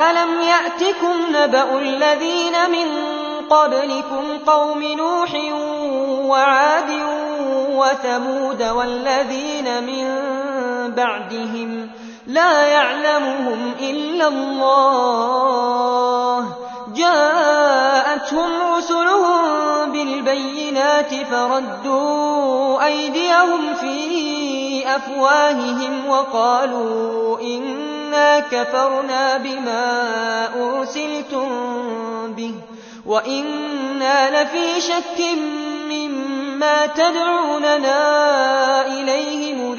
أَلَمْ يَأْتِكُمْ نَبَأُ الَّذِينَ مِن قَبْلِكُمْ قَوْمِ نُوحٍ وَعَادٍ وَثَمُودَ وَالَّذِينَ مِن بَعْدِهِمْ لَا يَعْلَمُهُمْ إِلَّا اللَّهُ جَاءَتْهُمْ رُسُلُهُم بِالْبَيِّنَاتِ فَرَدُّوا أَيْدِيَهُمْ فِي أَفْوَاهِهِمْ وَقَالُوا إِنَّا كَفَرْنَا بِمَا أُرْسِلْتُم بِهِ وَإِنَّا لَفِي شَكٍّ مِّمَّا تَدْعُونَنَا إِلَيْهِ